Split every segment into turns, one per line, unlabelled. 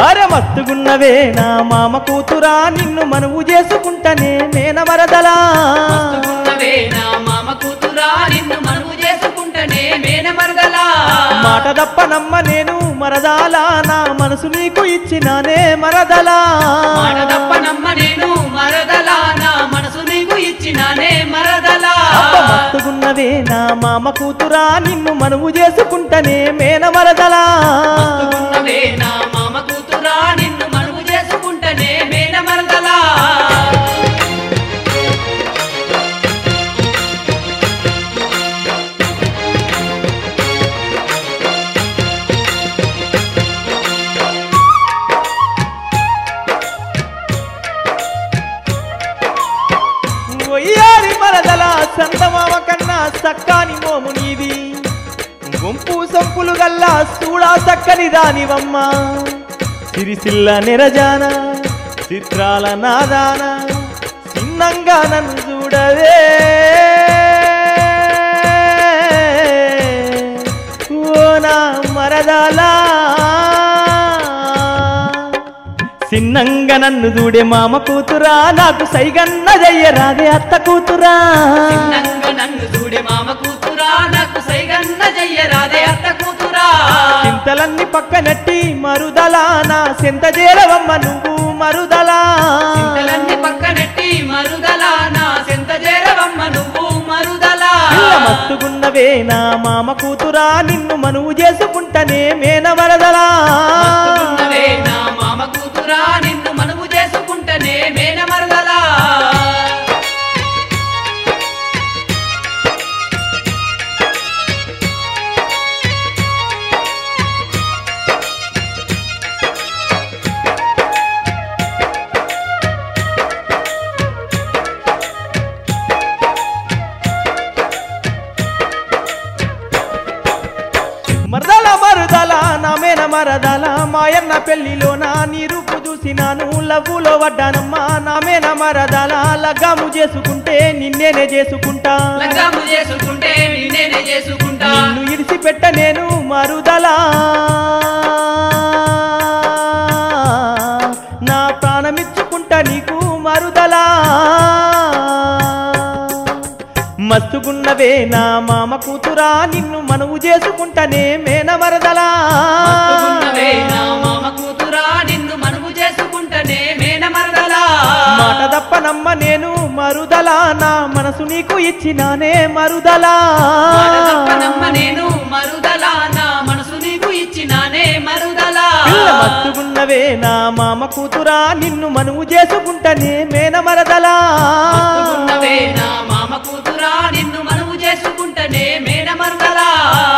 అరే మస్తుగున్నవే నా మామ కూతురా నిన్ను మనవు చేసుకుంటనే మేన మరదలా
మస్తుగున్నవే నా మామ కూతురా నిన్ను మనవు చేసుకుంటనే మేన మరదలా
మాట దప్ప నమ్మ నేను మరదాలా నా మనసు నీకు ఇచ్చినానే మరదలా
మాట దప్ప నమ్మ నేను మరదలా నా మనసు నీకు ఇచ్చినానే మరదలా
మస్తుగున్నవే నా మామ కూతురా నిన్ను మనవు చేసుకుంటనే మేన మరదలా
మస్తుగున్నవే నా మామ కూతురా నిన్ను మనవు చేసుకుంటనే మేన మరదలా
ఒయ్యారి మరదలా సంతమామ కన్నా సక్కాని మోము నీది గుంపు సంపులు గల్లా చూడా చక్కని దానివమ్మ సిరిసిల్ల నిరజాన చిత్రాల నాదాన చిన్నంగా నన్ను చూడవే ఓ నా మరదలా చిన్నంగా నన్ను చూడే మామ కూతురా నాకు సైగన్న జయ్యరాదే అత్త కూతురా
చిన్నంగా నన్ను చూడే మామ కూతురా నాకు సైగన్న జయ్యరాదే అత్త కూతురా
చింతలన్నీ పక్కనట్టి మరుదలా నా సెంత చేరవమ్మ నువ్వు మరుదలా
చింతలన్నీ పక్కనెట్టి మరుదలా నా సెంత చేరవమ్మ నువ్వు మరుదలా
మస్తుగున్నవే నా మామ కూతురా నిన్ను మనువు చేసుకుంటనే మేన మరదలా
మస్తుగున్నవే నా మామ కూతురా నిన్ను మనవు చేసుకుంటనే మేన మరదలా
మరదల మరుదల నా మేన మరదల మాయన్న పెళ్లిలోన నీ రూపు చూసినాను లవ్వులో వడ్డానమ్మా నా మేన మరదల లగ్గాము చేసుకుంటే నిన్నేనే చేసుకుంటా
లగ్గాము చేసుకుంటే నిన్నేనే చేసుకుంటా
నిన్ను ఇడిసిపెట్ట నేను మరుదలా నా ప్రాణమిచ్చుకుంటా నీకు మరుదలా మస్తుగున్నవే నా మామ కూతురా నిన్ను మనవు చేసుకుంటనే మేన మరదలా
మస్తుగున్నవే నా మామ కూతురా నిన్ను మనవు చేసుకుంటనే మేన మరదలా
మాట దప్ప నమ్మ నేను మరుదలా నా మనసు నీకు ఇచ్చినానే మరుదలా
మాట తప్పనమ్మ నేను మరుదలా నా మనసు నీకు ఇచ్చినానే మరుదలా
మస్తుగున్నవే నా మామ కూతురా నిన్ను మనవు చేసుకుంటనే మేన మరదలా
మస్తుగున్నవే నా మామ కూతురా నిన్ను మనవు చేసుకుంటనే మేన మరదలా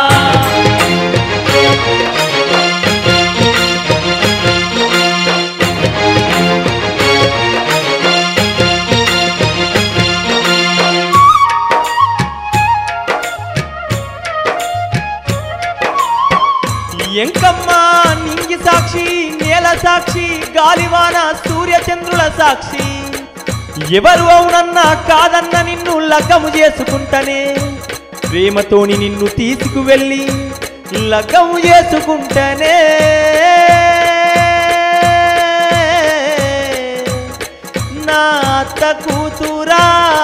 ఎంకమ్మ నింగి సాక్షి నేల సాక్షి గాలివాన సూర్యచంద్రుల సాక్షి ఎవరు అవునన్నా కాదన్న నిన్ను లగ్గము చేసుకుంటనే ప్రేమతోని నిన్ను తీసుకువెళ్ళి లగ్గము చేసుకుంటనే నా అత్త కూతురా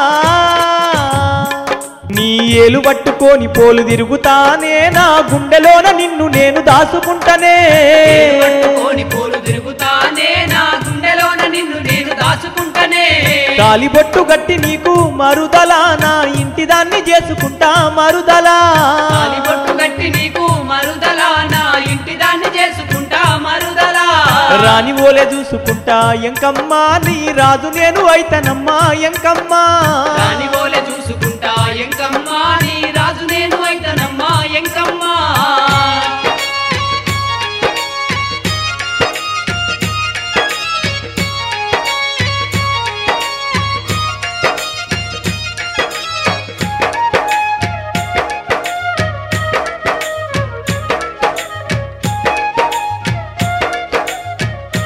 నీ ఏలు పట్టుకొని పోలు తిరుగుతానే నా గుండెలోన నిన్ను నేను దాచుకుంటనే
పట్టుకొని పోలు తిరుగుతానే నా గుండెలోన నిన్ను నేను దాచుకుంటనే
తాలిబొట్టు గట్టి నీకు మరుదలా నా ఇంటి దాన్ని చేసుకుంటా మరుదలా
తాలిబొట్టు గట్టి నీకు మరుదలా నా ఇంటి దాన్ని చేసుకుంటా మరుదలా
రాని ఓలే చూసుకుంటా ఎంకమ్మా నీ రాజు నేను అయితనమ్మా ఎంకమ్మా
రాని ఓలే చూసుకుంటా ఎంకమ్మా నీ రాజు నేను అయితనమ్మా ఎంకమ్మా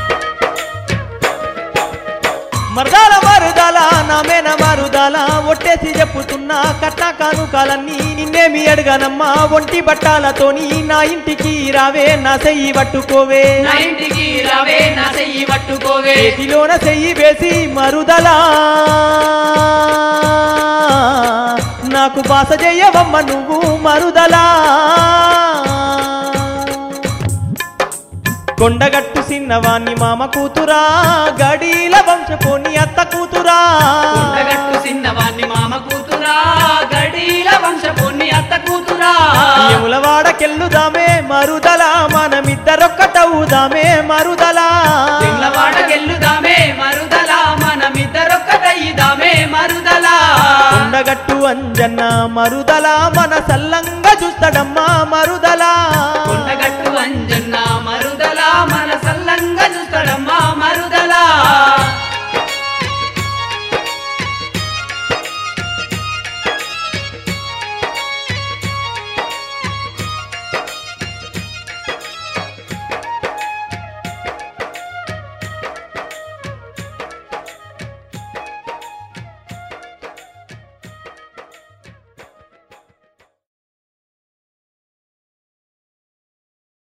మరదాల మరుదల నా మేన మరుదల ఒట్టే చేసి చెప్పుతున్నా కట్న కానుకాలన్నీ నిన్నేమి అడగనమ్మా ఒంటి బట్టాలతోని నా ఇంటికి రావే నా చెయ్యి పట్టుకోవే
నా ఇంటికి రావే నా చెయ్యి పట్టుకోవే
చేతిలోన చెయ్యి వేసి మరుదలా నాకు బాస చెయ్యవమ్మ నువ్వు మరుదలా కొండగట్టు సిన్నవాణ్ణి మామ కూతురా గడీల వంశపోని అత్త కూతురా
కొండగట్టు సిన్నవాణ్ణి మామ కూతురా గడీల వంశపోని అత్త కూతురా
యములవాడకెళ్ళుదామే మరుదలా మనమిద్దరొక్కటవుదామే మరుదలా
వాడకెళ్ళుదామే మరుదలా మనమిద్దరొక్కటయ్యిదామే మరుదలా
కొండగట్టు అంజన్న మరుదలా మన సల్లంగా చూస్తాడమ్మా మరుదలా